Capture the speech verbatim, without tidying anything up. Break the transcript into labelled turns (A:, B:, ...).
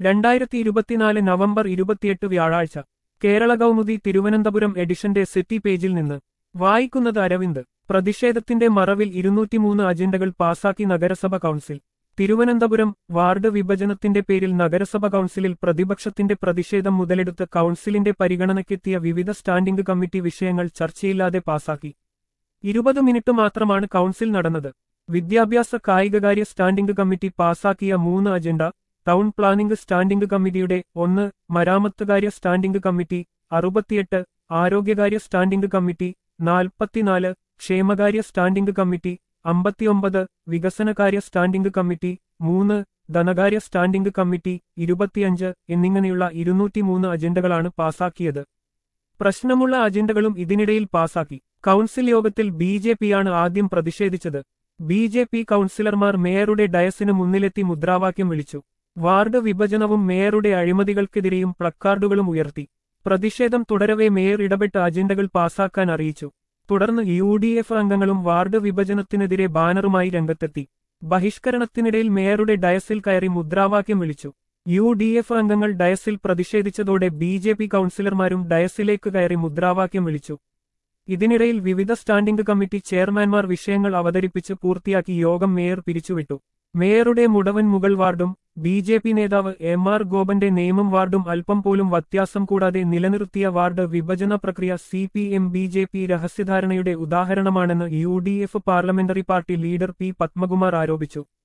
A: രണ്ടായിരത്തി ഇരുപത്തിനാല് നവംബർ ഇരുപത്തിയെട്ട് വ്യാഴാഴ്ച കേരള കൗമുദി തിരുവനന്തപുരം എഡിഷന്റെ സിറ്റി പേജിൽ നിന്ന് വായിക്കുന്നത് അരവിന്ദ്. പ്രതിഷേധത്തിന്റെ മറവിൽ ഇരുന്നൂറ്റിമൂന്ന് അജണ്ടകൾ പാസാക്കി നഗരസഭ കൗൺസിൽ. തിരുവനന്തപുരം വാർഡ് വിഭജനത്തിന്റെ പേരിൽ നഗരസഭ കൗൺസിലിൽ പ്രതിപക്ഷത്തിന്റെ പ്രതിഷേധം മുതലെടുത്ത് കൗൺസിലിന്റെ പരിഗണനയ്ക്കെത്തിയ വിവിധ സ്റ്റാൻഡിംഗ് കമ്മിറ്റി വിഷയങ്ങൾ ചർച്ചയില്ലാതെ പാസാക്കി. ഇരുപത് മിനിറ്റ് മാത്രമാണ് കൗൺസിൽ നടന്നത്. വിദ്യാഭ്യാസ കായികകാര്യ സ്റ്റാൻഡിംഗ് കമ്മിറ്റി പാസാക്കിയ മൂന്ന് അജണ്ട, ടൗൺ പ്ലാനിംഗ് സ്റ്റാൻഡിംഗ് കമ്മിറ്റിയുടെ ഒന്ന്, മരാമത്തുകാര്യ സ്റ്റാൻഡിംഗ് കമ്മിറ്റി അറുപത്തിയെട്ട്, ആരോഗ്യകാര്യ സ്റ്റാൻഡിംഗ് കമ്മിറ്റി നാൽപ്പത്തിനാല്, ക്ഷേമകാര്യ സ്റ്റാൻഡിംഗ് കമ്മിറ്റി അമ്പത്തിയൊമ്പത്, വികസനകാര്യ സ്റ്റാൻഡിംഗ് കമ്മിറ്റി മൂന്ന്, ധനകാര്യ സ്റ്റാൻഡിംഗ് കമ്മിറ്റി ഇരുപത്തിയഞ്ച് എന്നിങ്ങനെയുള്ള ഇരുന്നൂറ്റിമൂന്ന് അജണ്ടകളാണ് പാസാക്കിയത്. പ്രശ്നമുള്ള അജണ്ടകളും ഇതിനിടയിൽ പാസാക്കി. കൗൺസിൽ യോഗത്തിൽ ബി ജെ പിയാണ് ആദ്യം പ്രതിഷേധിച്ചത്. ബി ജെ പി കൗൺസിലർമാർ മേയറുടെ ഡയസിന് മുന്നിലെത്തി മുദ്രാവാക്യം വിളിച്ചു. വാർഡ് വിഭജനവും മേയറുടെ അഴിമതികൾക്കെതിരെയും പ്ലക്കാർഡുകളും ഉയർത്തി. പ്രതിഷേധം തുടരവെ മേയർ ഇടപെട്ട് അജണ്ടകൾ പാസാക്കാൻ അറിയിച്ചു. തുടർന്ന് യു ഡി എഫ് അംഗങ്ങളും വാർഡ് വിഭജനത്തിനെതിരെ ബാനറുമായി രംഗത്തെത്തി. ബഹിഷ്കരണത്തിനിടയിൽ മേയറുടെ ഡയസിൽ കയറി മുദ്രാവാക്യം വിളിച്ചു. യു ഡി എഫ് അംഗങ്ങൾ ഡയസിൽ പ്രതിഷേധിച്ചതോടെ ബി ജെ പി കൗൺസിലർമാരും ഡയസിലേക്ക് കയറി മുദ്രാവാക്യം വിളിച്ചു. ഇതിനിടയിൽ വിവിധ സ്റ്റാൻഡിംഗ് കമ്മിറ്റി ചെയർമാൻമാർ വിഷയങ്ങൾ അവതരിപ്പിച്ച് പൂർത്തിയാക്കി യോഗം മേയർ പിരിച്ചുവിട്ടു. മേയറുടെ മുടവൻ മുകൾ വാർഡും ബി ജെ പി നേതാവ് എം ആർ ഗോപന്റെ നേമം വാർഡും അല്പം പോലും വ്യത്യാസം കൂടാതെ നിലനിർത്തിയ വാർഡ് വിഭജന പ്രക്രിയ C P M B J P രഹസ്യധാരണയുടെ ഉദാഹരണമാണെന്ന് U D F parliamentary party leader P Padmakumar ആരോപിച്ചു.